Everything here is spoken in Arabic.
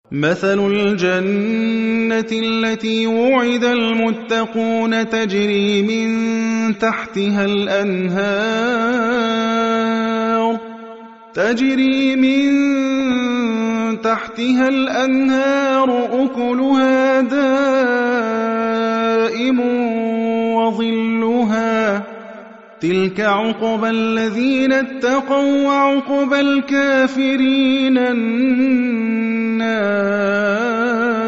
مَثَلُ الْجَنَّةِ الَّتِي وُعِدَ الْمُتَّقُونَ تَجْرِي مِن تَحْتِهَا الْأَنْهَارُ أُكُلُهَا دَائِمٌ وَظِلُّهَا ۚ تِلْكَ عُقْبَى الَّذِينَ اتَّقَوا ۖ وَّعُقْبَى الْكَافِرِينَ النَّارُ